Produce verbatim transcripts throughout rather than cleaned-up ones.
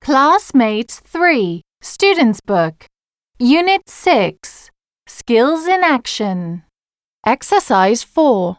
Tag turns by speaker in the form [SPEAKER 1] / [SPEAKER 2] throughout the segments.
[SPEAKER 1] Classmates three, Students' Book, Unit six, Skills in Action. Exercise four.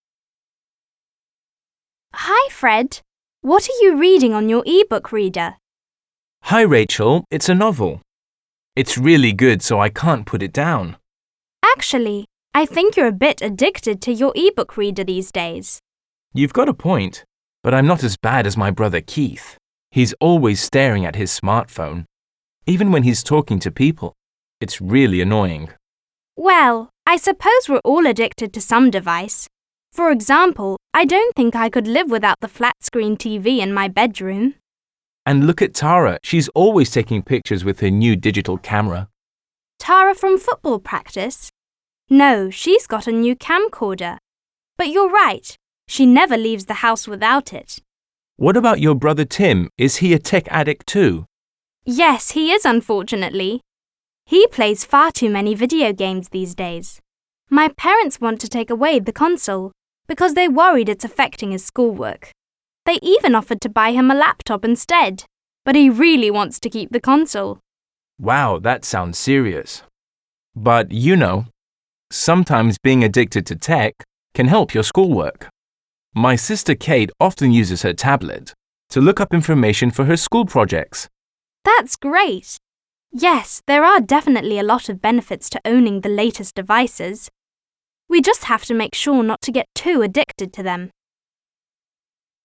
[SPEAKER 2] Hi, Fred. What are you reading on your e-book reader?
[SPEAKER 3] Hi, Rachel. It's a novel. It's really good, so I can't put it down.
[SPEAKER 2] Actually, I think you're a bit addicted to your e-book reader these days.
[SPEAKER 3] You've got a point, but I'm not as bad as my brother Keith. He's always staring at his smartphone. Even when he's talking to people, it's really annoying.
[SPEAKER 2] Well, I suppose we're all addicted to some device. For example, I don't think I could live without the flat-screen T V in my bedroom.
[SPEAKER 3] And look at Tara. She's always taking pictures with her new digital camera.
[SPEAKER 2] Tara from football practice? No, she's got a new camcorder. But you're right, she never leaves the house without it.
[SPEAKER 3] What about your brother Tim? Is he a tech addict too?
[SPEAKER 2] Yes, he is, unfortunately. He plays far too many video games these days. My parents want to take away the console because they're worried it's affecting his schoolwork. They even offered to buy him a laptop instead, but he really wants to keep the console.
[SPEAKER 3] Wow, that sounds serious. But you know, sometimes being addicted to tech can help your schoolwork. My sister Kate often uses her tablet to look up information for her school projects.
[SPEAKER 2] That's great. Yes, there are definitely a lot of benefits to owning the latest devices. We just have to make sure not to get too addicted to them.